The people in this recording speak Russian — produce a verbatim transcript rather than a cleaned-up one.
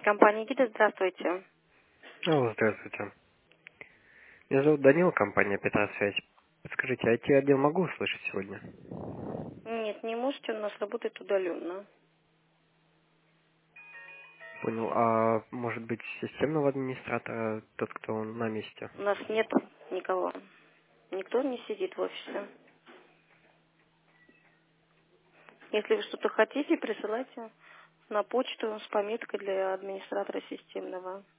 Компания Гида, здравствуйте. Алло, здравствуйте. Меня зовут Данил, компания Петросвязь. Скажите, ай ти-отдел могу услышать сегодня? Нет, не можете, у нас работает удаленно. Понял. А может быть, системного администратора, тот, кто на месте? У нас нет никого. Никто не сидит в офисе. Если вы что-то хотите, присылайте на почту с пометкой для администратора системного.